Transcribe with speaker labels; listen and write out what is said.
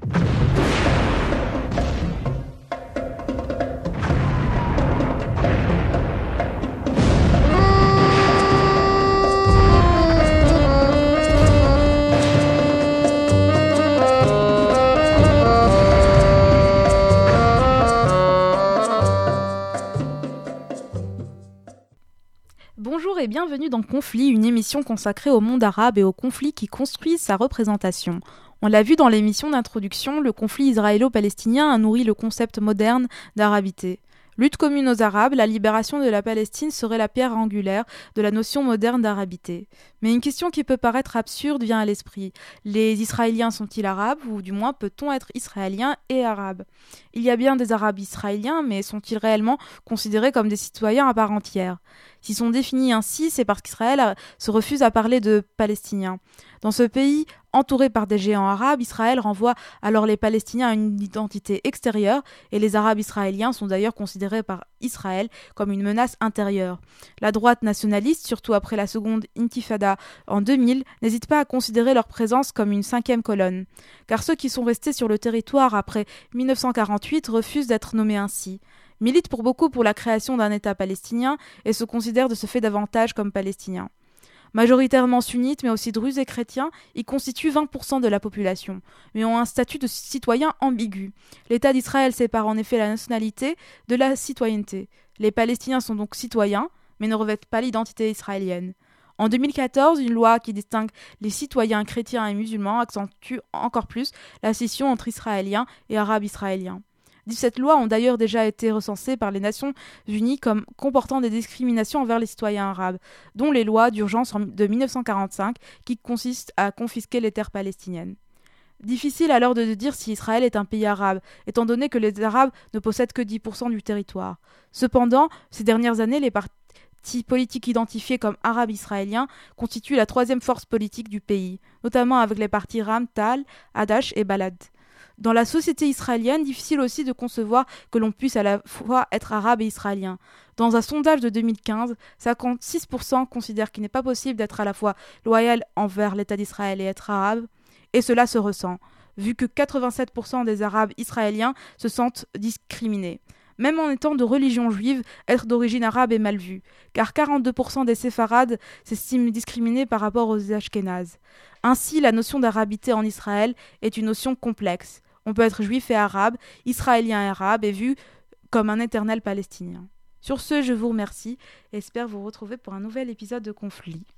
Speaker 1: Bonjour et bienvenue dans Conflit, une émission consacrée au monde arabe et aux conflits qui construisent sa représentation. On l'a vu dans l'émission d'introduction, le conflit israélo-palestinien a nourri le concept moderne d'arabité. Lutte commune aux Arabes, la libération de la Palestine serait la pierre angulaire de la notion moderne d'arabité. Mais une question qui peut paraître absurde vient à l'esprit. Les Israéliens sont-ils arabes, ou du moins peut-on être israélien et arabe ? Il y a bien des Arabes israéliens, mais sont-ils réellement considérés comme des citoyens à part entière ? S'ils sont définis ainsi, c'est parce qu'Israël se refuse à parler de Palestiniens. Dans ce pays entouré par des géants arabes, Israël renvoie alors les Palestiniens à une identité extérieure et les Arabes israéliens sont d'ailleurs considérés par Israël comme une menace intérieure. La droite nationaliste, surtout après la seconde intifada en 2000, n'hésite pas à considérer leur présence comme une cinquième colonne. Car ceux qui sont restés sur le territoire après 1948 refusent d'être nommés ainsi. Militent pour beaucoup pour la création d'un État palestinien et se considèrent de ce fait davantage comme palestiniens. Majoritairement sunnites mais aussi druzes et chrétiens, ils constituent 20% de la population, mais ont un statut de citoyen ambigu. L'État d'Israël sépare en effet la nationalité de la citoyenneté. Les Palestiniens sont donc citoyens, mais ne revêtent pas l'identité israélienne. En 2014, une loi qui distingue les citoyens chrétiens et musulmans accentue encore plus la scission entre Israéliens et Arabes israéliens. 17 lois ont d'ailleurs déjà été recensées par les Nations Unies comme comportant des discriminations envers les citoyens arabes, dont les lois d'urgence de 1945 qui consistent à confisquer les terres palestiniennes. Difficile alors de dire si Israël est un pays arabe, étant donné que les Arabes ne possèdent que 10% du territoire. Cependant, ces dernières années, les partis politiques identifiés comme arabes israéliens constituent la troisième force politique du pays, notamment avec les partis Ram, Tal, Hadash et Balad. Dans la société israélienne, difficile aussi de concevoir que l'on puisse à la fois être arabe et israélien. Dans un sondage de 2015, 56% considèrent qu'il n'est pas possible d'être à la fois loyal envers l'État d'Israël et être arabe, et cela se ressent, vu que 87% des Arabes israéliens se sentent discriminés. Même en étant de religion juive, être d'origine arabe est mal vu, car 42% des séfarades s'estiment discriminés par rapport aux ashkénazes. Ainsi, la notion d'arabité en Israël est une notion complexe. On peut être juif et arabe, israélien et arabe, et vu comme un éternel palestinien. Sur ce, je vous remercie et espère vous retrouver pour un nouvel épisode de Conflit.